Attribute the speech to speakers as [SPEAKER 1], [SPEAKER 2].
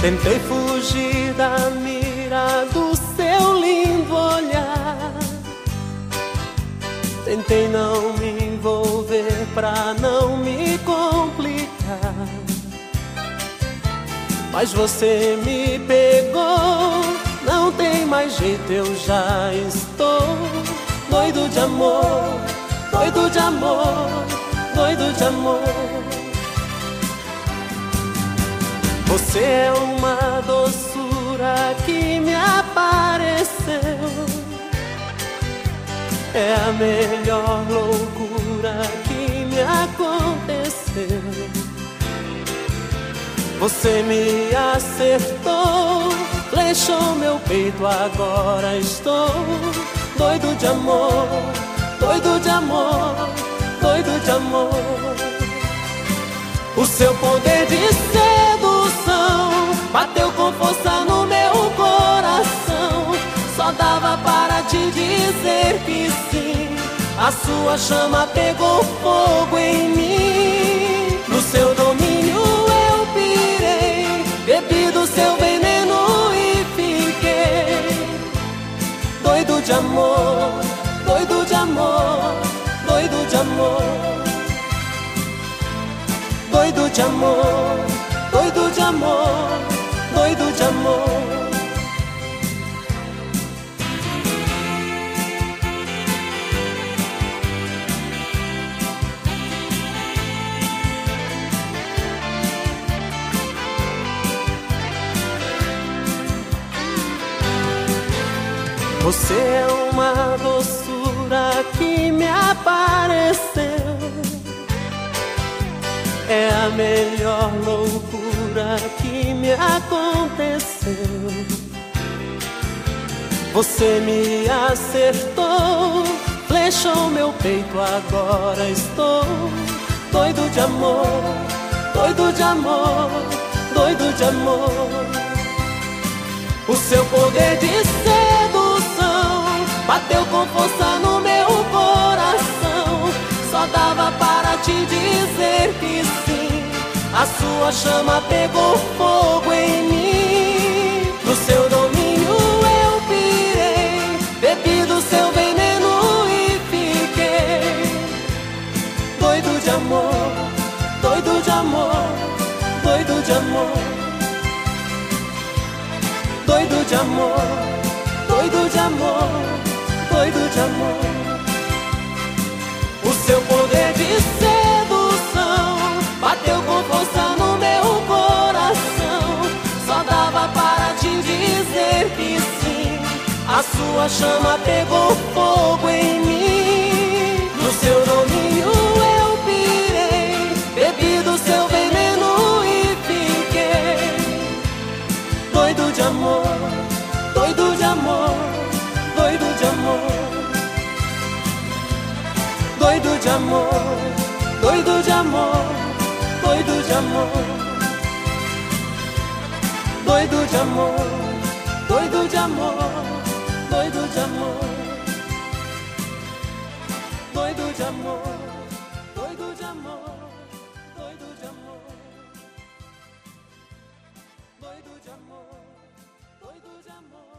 [SPEAKER 1] Tentei fugir da mira do seu lindo olhar. Tentei não me envolver pra não me complicar, mas você me pegou. Não tem mais jeito, eu já estou doido de amor, doido de amor, doido de amor. Você é uma doçura que me apareceu, é a melhor loucura que me aconteceu. Você me acertou, flechou meu peito, agora estou doido de amor, doido de amor, doido de amor. O seu poder de sedução bateu com força no meu coração. Só dava para te dizer que sim, a sua chama pegou fogo em mim. No seu domínio eu pirei, bebi do seu veneno e fiquei doido de amor, doido de amor, doido de amor. Doido de amor, doido de amor, doido de amor. Você é uma doçura que me apareceu, é a melhor loucura que me aconteceu. Você me acertou, flechou meu peito, agora estou doido de amor, doido de amor, doido de amor. O seu poder de sedução bateu com força no meu coração. Só dava para te dizer que sim, a sua chama pegou fogo em mim. No seu domínio eu pirei, bebi do seu veneno e fiquei doido de amor, doido de amor, doido de amor. Doido de amor, doido de amor, doido de amor. O seu poder de sedução bateu com força no meu coração. Só dava para te dizer que sim, a sua chama pegou fogo em mim. No seu domínio eu pirei, bebi do seu veneno e fiquei doido de amor, doido de amor, doido de amor. Doido de amor, doido de amor, doido de amor. Doido de amor, doido de amor, doido de amor. Doido de amor, doido de amor, doido de amor. Doido de amor, doido de amor.